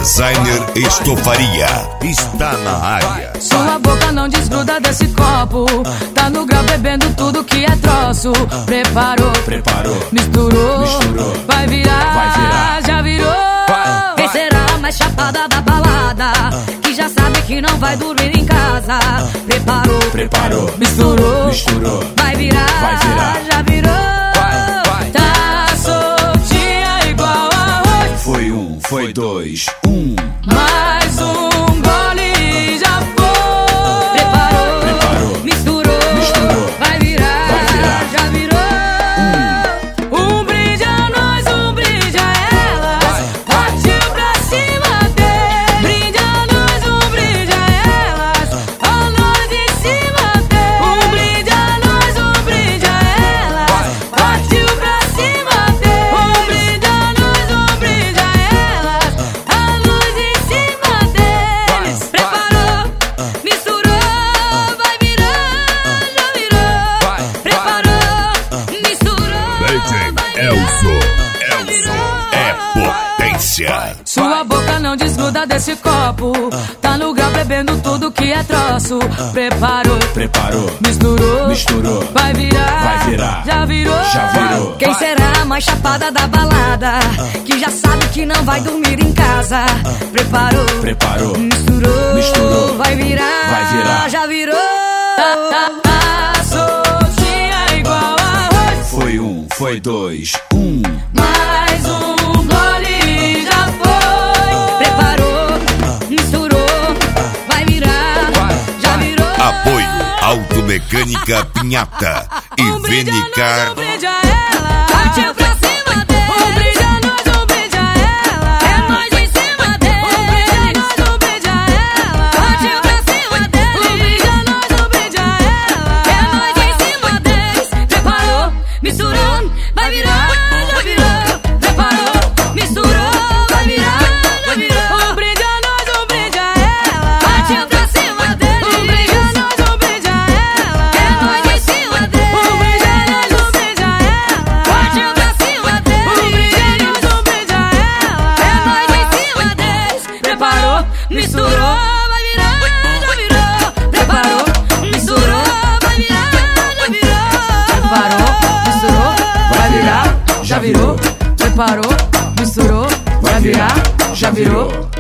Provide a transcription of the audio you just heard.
Designer Estofaria está na área. Sua boca não desgruda desse copo. Tá no grau bebendo tudo que é troço. Preparou, misturou, vai virar, já virou. Quem será a mais chapada da balada, que já sabe que não vai dormir em casa? Preparou, misturou, vai virar, já virou. Tá soltinha igual arroz. Foi um, foi dois, Mais um gole já foi. Preparou, misturou, vai virar, já virou. Um brinde a nós, um brinde a elas. Partiu pra cima dele. Brinde a nós, um brinde a elas. A nós em cima dele. Um brinde a nós, um brinde a elas. Partiu pra cima dele. Um brinde a nós, um brinde a elas. A luz em cima deles. Preparou, misturou, vai virar, já virou. Preparou, misturou, Elzo é potência. Sua boca não desgruda desse copo. Tá no grau bebendo tudo que é troço. Preparou, misturou, vai virar, já virou. Quem será a mais chapada da balada, que já sabe que não vai dormir em casa? Preparou, misturou, vai virar, já virou. Tá soltinha igual arroz. foi um, foi dois, Mais um gole já foi. Preparou, misturou, vai virar, já virou. Apoio Automecânica Pinhata e Venicar. Um brinde a ela. Partiu pra cima dele. Um brinde a nós, um brinde a ela. É nós em cima dele. Um brinde a nós, um brinde a ela. Partiu pra cima dele. Um brinde a nós, um brinde a ela. É nós em cima deles. Preparou, misturou, vai virar, já virou. Preparou, misturou, vai virar, já virou. Um brinde a nós, um brinde a ela. Partiu pra cima dele. Um brinde a nós, um brinde a ela. É nós em cima dele. Um brinde a nós, um brinde a ela. Partiu pra cima dele. Um brinde a nós, um brinde a ela. É nós em cima deles. Preparou, misturou, vai virar, já virou. Preparou, misturou, vai virar, já virou. Preparou, misturou, vai virar, já virou. Preparou, misturou, vai virar, já virou.